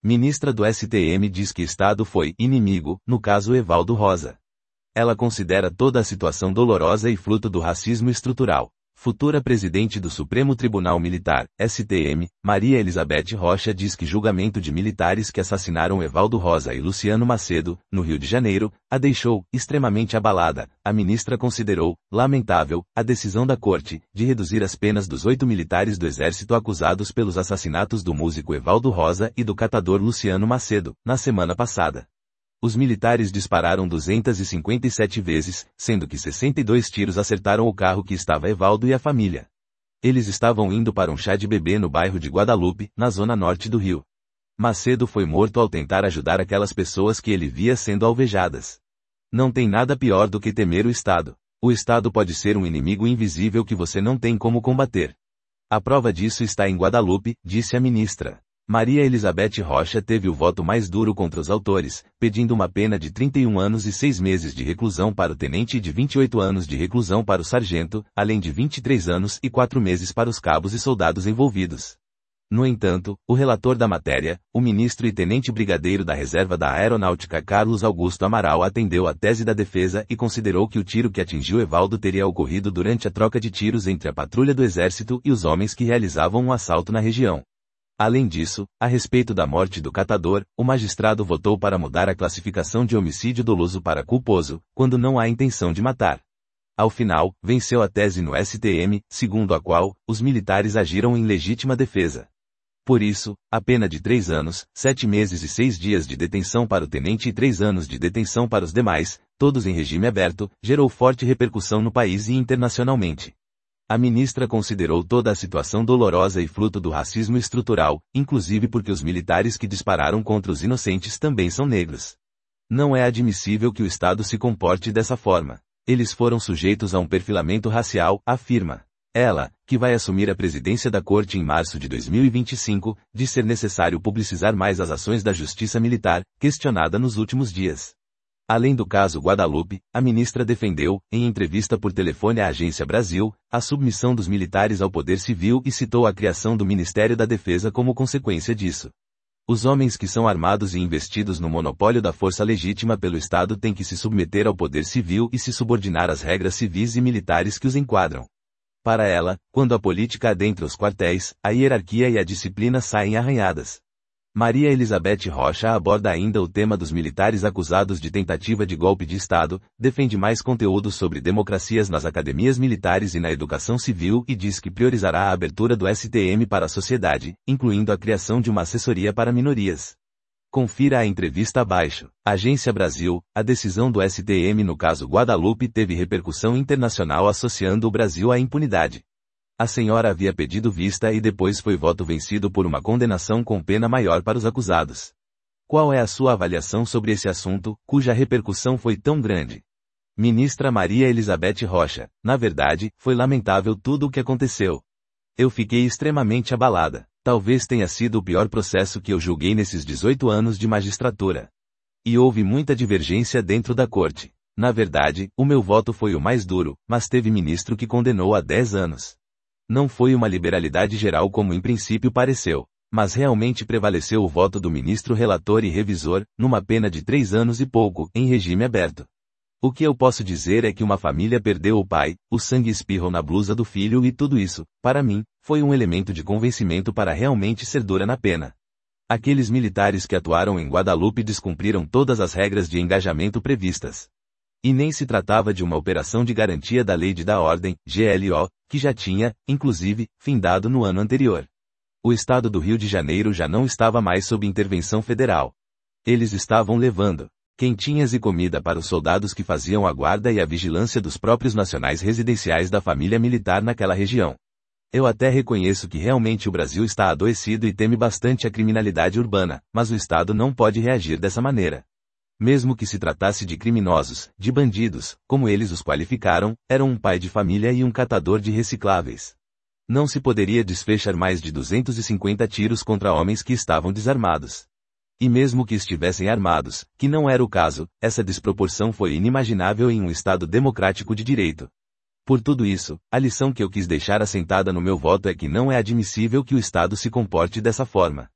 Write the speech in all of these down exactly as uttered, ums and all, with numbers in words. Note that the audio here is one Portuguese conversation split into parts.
Ministra do S T M diz que Estado foi inimigo, no caso Evaldo Rosa. Ela considera toda a situação dolorosa e fruto do racismo estrutural. Futura presidente do Supremo Tribunal Militar, S T M, Maria Elizabeth Rocha diz que julgamento de militares que assassinaram Evaldo Rosa e Luciano Macedo, no Rio de Janeiro, a deixou extremamente abalada. A ministra considerou lamentável a decisão da Corte de reduzir as penas dos oito militares do Exército acusados pelos assassinatos do músico Evaldo Rosa e do catador Luciano Macedo, na semana passada. Os militares dispararam duzentas e cinquenta e sete vezes, sendo que sessenta e dois tiros acertaram o carro que estava Evaldo e a família. Eles estavam indo para um chá de bebê no bairro de Guadalupe, na zona norte do Rio. Macedo foi morto ao tentar ajudar aquelas pessoas que ele via sendo alvejadas. Não tem nada pior do que temer o Estado. O Estado pode ser um inimigo invisível que você não tem como combater. A prova disso está em Guadalupe, disse a ministra. Maria Elizabeth Rocha teve o voto mais duro contra os autores, pedindo uma pena de trinta e um anos e seis meses de reclusão para o tenente e de vinte e oito anos de reclusão para o sargento, além de vinte e três anos e quatro meses para os cabos e soldados envolvidos. No entanto, o relator da matéria, o ministro e tenente brigadeiro da Reserva da Aeronáutica Carlos Augusto Amaral atendeu à tese da defesa e considerou que o tiro que atingiu Evaldo teria ocorrido durante a troca de tiros entre a patrulha do Exército e os homens que realizavam um assalto na região. Além disso, a respeito da morte do catador, o magistrado votou para mudar a classificação de homicídio doloso para culposo, quando não há intenção de matar. Ao final, venceu a tese no S T M, segundo a qual, os militares agiram em legítima defesa. Por isso, a pena de três anos, sete meses e seis dias de detenção para o tenente e três anos de detenção para os demais, todos em regime aberto, gerou forte repercussão no país e internacionalmente. A ministra considerou toda a situação dolorosa e fruto do racismo estrutural, inclusive porque os militares que dispararam contra os inocentes também são negros. Não é admissível que o Estado se comporte dessa forma. Eles foram sujeitos a um perfilamento racial, afirma. Ela, que vai assumir a presidência da Corte em março de dois mil e vinte e cinco, diz ser necessário publicizar mais as ações da Justiça Militar, questionada nos últimos dias. Além do caso Guadalupe, a ministra defendeu, em entrevista por telefone à Agência Brasil, a submissão dos militares ao poder civil e citou a criação do Ministério da Defesa como consequência disso. Os homens que são armados e investidos no monopólio da força legítima pelo Estado têm que se submeter ao poder civil e se subordinar às regras civis e militares que os enquadram. Para ela, quando a política adentra os quartéis, a hierarquia e a disciplina saem arranhadas. Maria Elizabeth Rocha aborda ainda o tema dos militares acusados de tentativa de golpe de Estado, defende mais conteúdo sobre democracias nas academias militares e na educação civil e diz que priorizará a abertura do S T M para a sociedade, incluindo a criação de uma assessoria para minorias. Confira a entrevista abaixo. Agência Brasil, a decisão do S T M no caso Guadalupe teve repercussão internacional associando o Brasil à impunidade. A senhora havia pedido vista e depois foi voto vencido por uma condenação com pena maior para os acusados. Qual é a sua avaliação sobre esse assunto, cuja repercussão foi tão grande? Ministra Maria Elizabeth Rocha, na verdade, foi lamentável tudo o que aconteceu. Eu fiquei extremamente abalada. Talvez tenha sido o pior processo que eu julguei nesses dezoito anos de magistratura. E houve muita divergência dentro da corte. Na verdade, o meu voto foi o mais duro, mas teve ministro que condenou a dez anos. Não foi uma liberalidade geral como em princípio pareceu, mas realmente prevaleceu o voto do ministro relator e revisor, numa pena de três anos e pouco, em regime aberto. O que eu posso dizer é que uma família perdeu o pai, o sangue espirrou na blusa do filho e tudo isso, para mim, foi um elemento de convencimento para realmente ser dura na pena. Aqueles militares que atuaram em Guadalupe descumpriram todas as regras de engajamento previstas. E nem se tratava de uma operação de garantia da Lei de da Ordem, G L O, que já tinha, inclusive, findado no ano anterior. O Estado do Rio de Janeiro já não estava mais sob intervenção federal. Eles estavam levando quentinhas e comida para os soldados que faziam a guarda e a vigilância dos próprios nacionais residenciais da família militar naquela região. Eu até reconheço que realmente o Brasil está adoecido e teme bastante a criminalidade urbana, mas o Estado não pode reagir dessa maneira. Mesmo que se tratasse de criminosos, de bandidos, como eles os qualificaram, eram um pai de família e um catador de recicláveis. Não se poderia desfechar mais de duzentos e cinquenta tiros contra homens que estavam desarmados. E mesmo que estivessem armados, que não era o caso, essa desproporção foi inimaginável em um Estado democrático de direito. Por tudo isso, a lição que eu quis deixar assentada no meu voto é que não é admissível que o Estado se comporte dessa forma.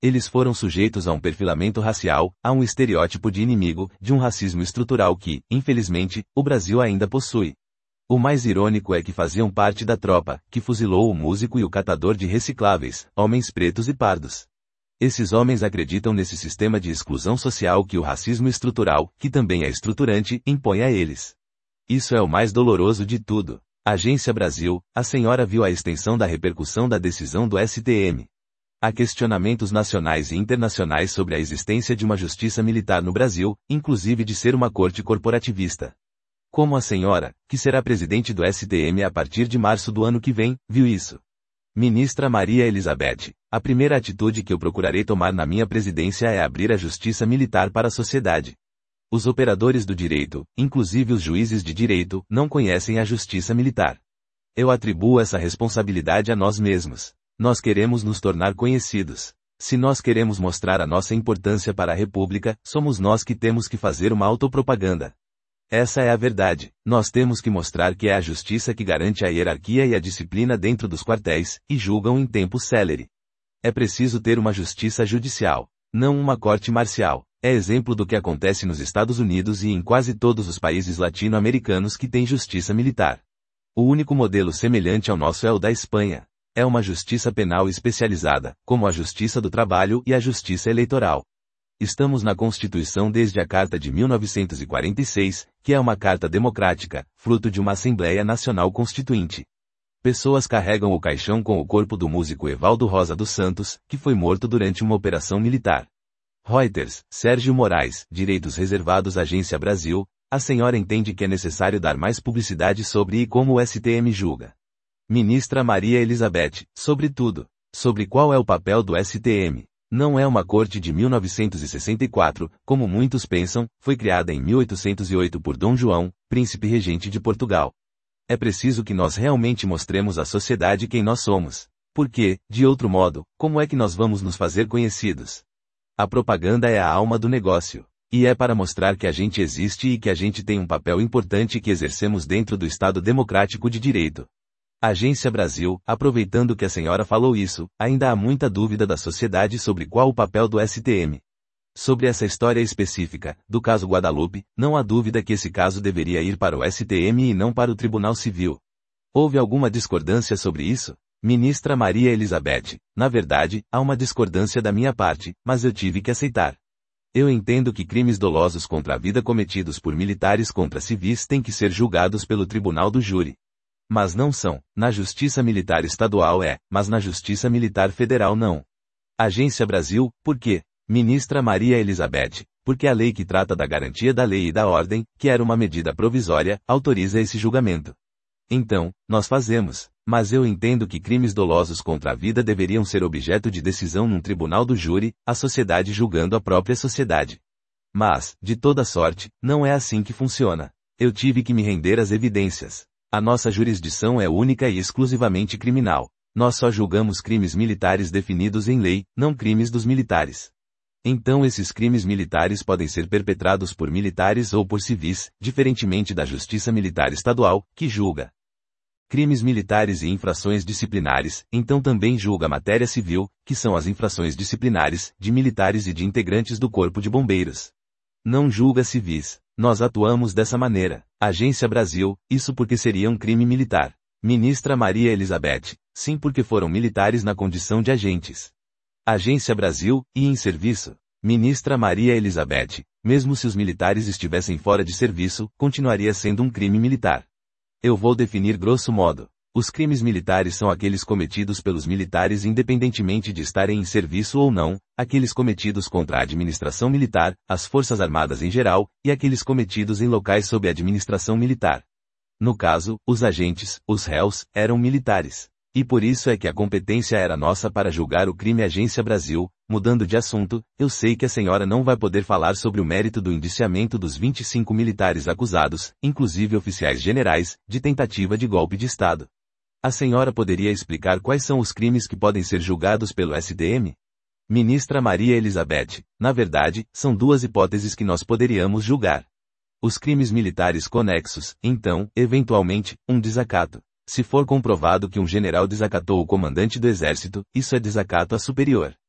Eles foram sujeitos a um perfilamento racial, a um estereótipo de inimigo, de um racismo estrutural que, infelizmente, o Brasil ainda possui. O mais irônico é que faziam parte da tropa, que fuzilou o músico e o catador de recicláveis, homens pretos e pardos. Esses homens acreditam nesse sistema de exclusão social que o racismo estrutural, que também é estruturante, impõe a eles. Isso é o mais doloroso de tudo. Agência Brasil, a senhora viu a extensão da repercussão da decisão do S T M. Há questionamentos nacionais e internacionais sobre a existência de uma justiça militar no Brasil, inclusive de ser uma corte corporativista. Como a senhora, que será presidente do S T M a partir de março do ano que vem, viu isso? Ministra Maria Elizabeth, a primeira atitude que eu procurarei tomar na minha presidência é abrir a justiça militar para a sociedade. Os operadores do direito, inclusive os juízes de direito, não conhecem a justiça militar. Eu atribuo essa responsabilidade a nós mesmos. Nós queremos nos tornar conhecidos. Se nós queremos mostrar a nossa importância para a República, somos nós que temos que fazer uma autopropaganda. Essa é a verdade. Nós temos que mostrar que é a justiça que garante a hierarquia e a disciplina dentro dos quartéis, e julgam em tempo célere. É preciso ter uma justiça judicial, não uma corte marcial. É exemplo do que acontece nos Estados Unidos e em quase todos os países latino-americanos que têm justiça militar. O único modelo semelhante ao nosso é o da Espanha. É uma justiça penal especializada, como a Justiça do Trabalho e a Justiça Eleitoral. Estamos na Constituição desde a Carta de mil novecentos e quarenta e seis, que é uma carta democrática, fruto de uma Assembleia Nacional Constituinte. Pessoas carregam o caixão com o corpo do músico Evaldo Rosa dos Santos, que foi morto durante uma operação militar. Reuters, Sérgio Moraes, Direitos Reservados Agência Brasil, a senhora entende que é necessário dar mais publicidade sobre e como o S T M julga. Ministra Maria Elizabeth, sobretudo, sobre qual é o papel do S T M. Não é uma corte de mil novecentos e sessenta e quatro, como muitos pensam, foi criada em mil oitocentos e oito por Dom João, príncipe regente de Portugal. É preciso que nós realmente mostremos à sociedade quem nós somos. Porque, de outro modo, como é que nós vamos nos fazer conhecidos? A propaganda é a alma do negócio. E é para mostrar que a gente existe e que a gente tem um papel importante que exercemos dentro do Estado Democrático de Direito. Agência Brasil, aproveitando que a senhora falou isso, ainda há muita dúvida da sociedade sobre qual o papel do S T M. Sobre essa história específica, do caso Guadalupe, não há dúvida que esse caso deveria ir para o S T M e não para o Tribunal Civil. Houve alguma discordância sobre isso? Ministra Maria Elizabeth, na verdade, há uma discordância da minha parte, mas eu tive que aceitar. Eu entendo que crimes dolosos contra a vida cometidos por militares contra civis têm que ser julgados pelo Tribunal do Júri. Mas não são. Na Justiça Militar Estadual é, mas na Justiça Militar Federal não. Agência Brasil, por quê? Ministra Maria Elizabeth, porque a lei que trata da garantia da lei e da ordem, que era uma medida provisória, autoriza esse julgamento. Então, nós fazemos. Mas eu entendo que crimes dolosos contra a vida deveriam ser objeto de decisão num tribunal do júri, a sociedade julgando a própria sociedade. Mas, de toda sorte, não é assim que funciona. Eu tive que me render às evidências. A nossa jurisdição é única e exclusivamente criminal. Nós só julgamos crimes militares definidos em lei, não crimes dos militares. Então esses crimes militares podem ser perpetrados por militares ou por civis, diferentemente da Justiça Militar Estadual, que julga crimes militares e infrações disciplinares, então também julga matéria civil, que são as infrações disciplinares, de militares e de integrantes do Corpo de Bombeiros. Não julga civis. Nós atuamos dessa maneira. Agência Brasil, isso porque seria um crime militar. Ministra Maria Elizabeth, sim, porque foram militares na condição de agentes. Agência Brasil, e em serviço. Ministra Maria Elizabeth, mesmo se os militares estivessem fora de serviço, continuaria sendo um crime militar. Eu vou definir grosso modo. Os crimes militares são aqueles cometidos pelos militares independentemente de estarem em serviço ou não, aqueles cometidos contra a administração militar, as Forças Armadas em geral, e aqueles cometidos em locais sob a administração militar. No caso, os agentes, os réus, eram militares. E por isso é que a competência era nossa para julgar o crime. Agência Brasil. Mudando de assunto, eu sei que a senhora não vai poder falar sobre o mérito do indiciamento dos vinte e cinco militares acusados, inclusive oficiais generais, de tentativa de golpe de Estado. A senhora poderia explicar quais são os crimes que podem ser julgados pelo S T M? Ministra Maria Elizabeth, na verdade, são duas hipóteses que nós poderíamos julgar. Os crimes militares conexos, então, eventualmente, um desacato. Se for comprovado que um general desacatou o comandante do exército, isso é desacato a superior.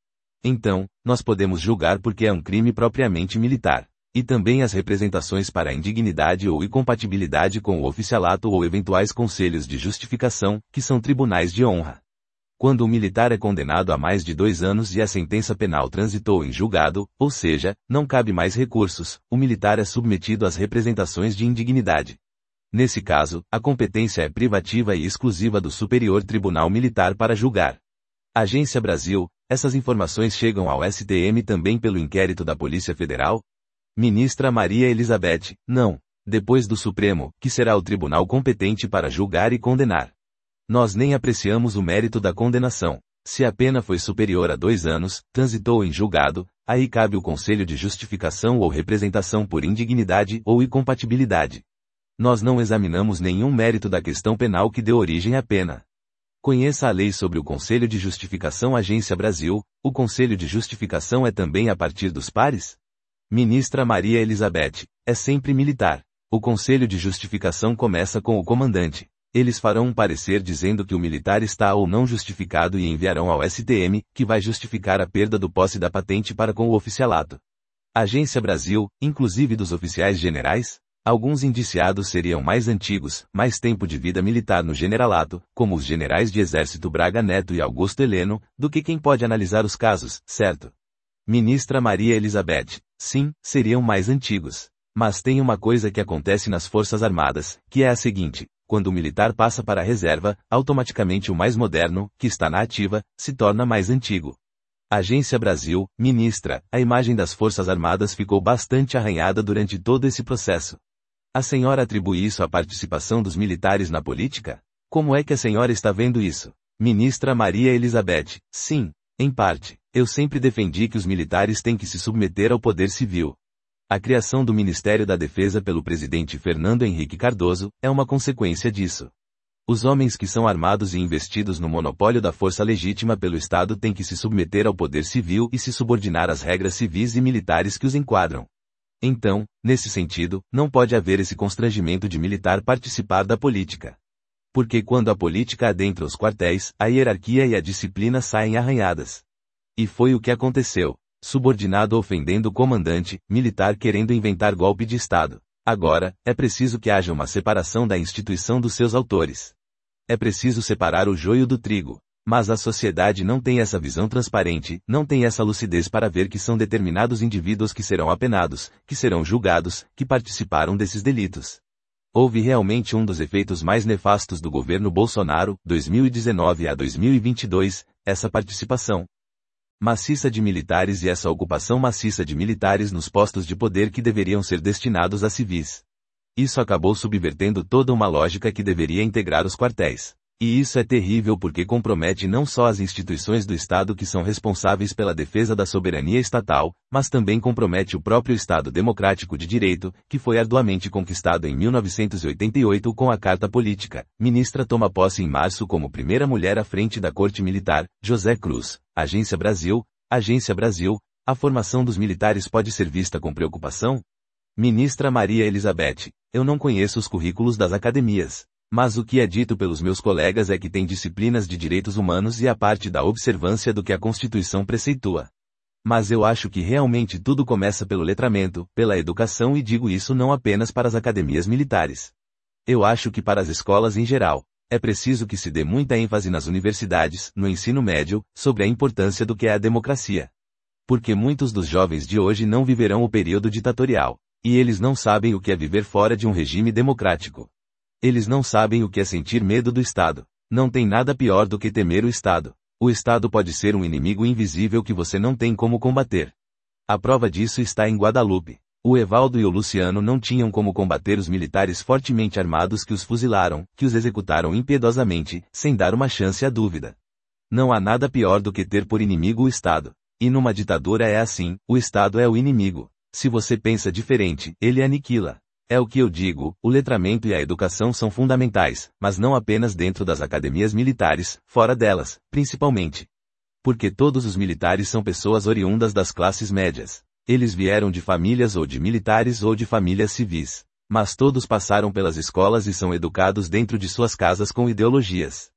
Então, nós podemos julgar porque é um crime propriamente militar. E também as representações para a indignidade ou incompatibilidade com o oficialato ou eventuais conselhos de justificação, que são tribunais de honra. Quando o militar é condenado a mais de dois anos e a sentença penal transitou em julgado, ou seja, não cabe mais recursos, o militar é submetido às representações de indignidade. Nesse caso, a competência é privativa e exclusiva do Superior Tribunal Militar para julgar. Agência Brasil, essas informações chegam ao S T M também pelo inquérito da Polícia Federal? Ministra Maria Elizabeth, não. Depois do Supremo, que será o tribunal competente para julgar e condenar. Nós nem apreciamos o mérito da condenação. Se a pena foi superior a dois anos, transitou em julgado, aí cabe o conselho de justificação ou representação por indignidade ou incompatibilidade. Nós não examinamos nenhum mérito da questão penal que deu origem à pena. Conheça a lei sobre o Conselho de Justificação. Agência Brasil, o Conselho de Justificação é também a partir dos pares? Ministra Maria Elizabeth, é sempre militar. O Conselho de Justificação começa com o comandante. Eles farão um parecer dizendo que o militar está ou não justificado e enviarão ao S T M, que vai justificar a perda do posse da patente para com o oficialato. Agência Brasil, inclusive dos oficiais generais? Alguns indiciados seriam mais antigos, mais tempo de vida militar no generalato, como os generais de exército Braga Neto e Augusto Heleno, do que quem pode analisar os casos, certo? Ministra Maria Elizabeth, sim, seriam mais antigos. Mas tem uma coisa que acontece nas Forças Armadas, que é a seguinte: quando o militar passa para a reserva, automaticamente o mais moderno, que está na ativa, se torna mais antigo. Agência Brasil, ministra, a imagem das Forças Armadas ficou bastante arranhada durante todo esse processo. A senhora atribui isso à participação dos militares na política? Como é que a senhora está vendo isso? Ministra Maria Elizabeth, sim, em parte. Eu sempre defendi que os militares têm que se submeter ao poder civil. A criação do Ministério da Defesa pelo presidente Fernando Henrique Cardoso é uma consequência disso. Os homens que são armados e investidos no monopólio da força legítima pelo Estado têm que se submeter ao poder civil e se subordinar às regras civis e militares que os enquadram. Então, nesse sentido, não pode haver esse constrangimento de militar participar da política. Porque quando a política adentra os quartéis, a hierarquia e a disciplina saem arranhadas. E foi o que aconteceu. Subordinado ofendendo o comandante, militar querendo inventar golpe de Estado. Agora, é preciso que haja uma separação da instituição dos seus autores. É preciso separar o joio do trigo. Mas a sociedade não tem essa visão transparente, não tem essa lucidez para ver que são determinados indivíduos que serão apenados, que serão julgados, que participaram desses delitos. Houve realmente um dos efeitos mais nefastos do governo Bolsonaro, dois mil e dezenove a dois mil e vinte e dois, essa participação maciça de militares e essa ocupação maciça de militares nos postos de poder que deveriam ser destinados a civis. Isso acabou subvertendo toda uma lógica que deveria integrar os quartéis. E isso é terrível porque compromete não só as instituições do Estado que são responsáveis pela defesa da soberania estatal, mas também compromete o próprio Estado democrático de direito, que foi arduamente conquistado em mil novecentos e oitenta e oito com a Carta Política. Ministra toma posse em março como primeira mulher à frente da Corte Militar, José Cruz. Agência Brasil, Agência Brasil, a formação dos militares pode ser vista com preocupação? Ministra Maria Elizabeth, eu não conheço os currículos das academias. Mas o que é dito pelos meus colegas é que tem disciplinas de direitos humanos e a parte da observância do que a Constituição preceitua. Mas eu acho que realmente tudo começa pelo letramento, pela educação e digo isso não apenas para as academias militares. Eu acho que para as escolas em geral. É preciso que se dê muita ênfase nas universidades, no ensino médio, sobre a importância do que é a democracia. Porque muitos dos jovens de hoje não viverão o período ditatorial. E eles não sabem o que é viver fora de um regime democrático. Eles não sabem o que é sentir medo do Estado. Não tem nada pior do que temer o Estado. O Estado pode ser um inimigo invisível que você não tem como combater. A prova disso está em Guadalupe. O Evaldo e o Luciano não tinham como combater os militares fortemente armados que os fuzilaram, que os executaram impiedosamente, sem dar uma chance à dúvida. Não há nada pior do que ter por inimigo o Estado. E numa ditadura é assim, o Estado é o inimigo. Se você pensa diferente, ele aniquila. É o que eu digo, o letramento e a educação são fundamentais, mas não apenas dentro das academias militares, fora delas, principalmente. Porque todos os militares são pessoas oriundas das classes médias. Eles vieram de famílias ou de militares ou de famílias civis. Mas todos passaram pelas escolas e são educados dentro de suas casas com ideologias.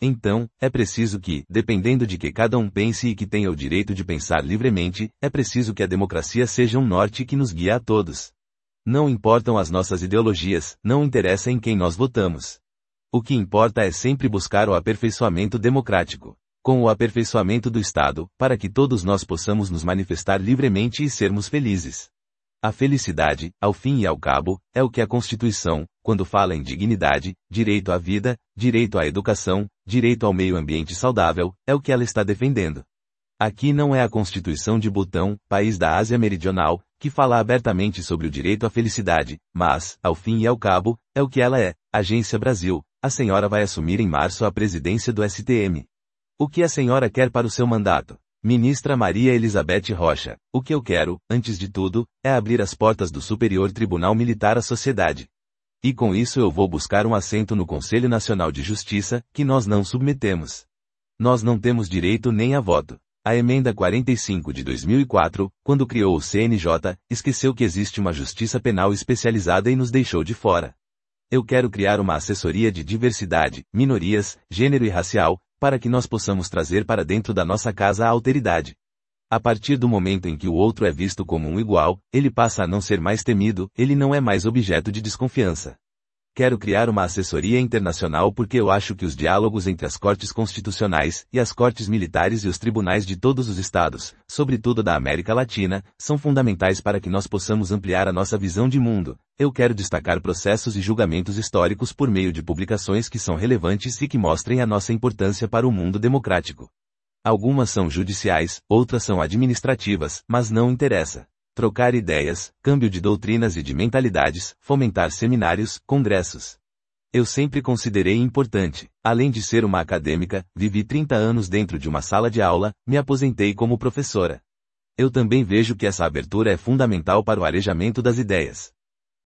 Então, é preciso que, dependendo de que cada um pense e que tenha o direito de pensar livremente, é preciso que a democracia seja um norte que nos guia a todos. Não importam as nossas ideologias, não interessa em quem nós votamos. O que importa é sempre buscar o aperfeiçoamento democrático, com o aperfeiçoamento do Estado, para que todos nós possamos nos manifestar livremente e sermos felizes. A felicidade, ao fim e ao cabo, é o que a Constituição, quando fala em dignidade, direito à vida, direito à educação, direito ao meio ambiente saudável, é o que ela está defendendo. Aqui não é a Constituição de Butão, país da Ásia Meridional, que fala abertamente sobre o direito à felicidade, mas, ao fim e ao cabo, é o que ela é. Agência Brasil, a senhora vai assumir em março a presidência do S T M. O que a senhora quer para o seu mandato? Ministra Maria Elizabeth Rocha, o que eu quero, antes de tudo, é abrir as portas do Superior Tribunal Militar à sociedade. E com isso eu vou buscar um assento no Conselho Nacional de Justiça, que nós não submetemos. Nós não temos direito nem a voto. A emenda quarenta e cinco de dois mil e quatro, quando criou o C N J, esqueceu que existe uma justiça penal especializada e nos deixou de fora. Eu quero criar uma assessoria de diversidade, minorias, gênero e racial, para que nós possamos trazer para dentro da nossa casa a alteridade. A partir do momento em que o outro é visto como um igual, ele passa a não ser mais temido, ele não é mais objeto de desconfiança. Quero criar uma assessoria internacional porque eu acho que os diálogos entre as cortes constitucionais e as cortes militares e os tribunais de todos os estados, sobretudo da América Latina, são fundamentais para que nós possamos ampliar a nossa visão de mundo. Eu quero destacar processos e julgamentos históricos por meio de publicações que são relevantes e que mostrem a nossa importância para o mundo democrático. Algumas são judiciais, outras são administrativas, mas não interessa. Trocar ideias, câmbio de doutrinas e de mentalidades, fomentar seminários, congressos. Eu sempre considerei importante. Além de ser uma acadêmica, vivi trinta anos dentro de uma sala de aula, me aposentei como professora. Eu também vejo que essa abertura é fundamental para o arejamento das ideias.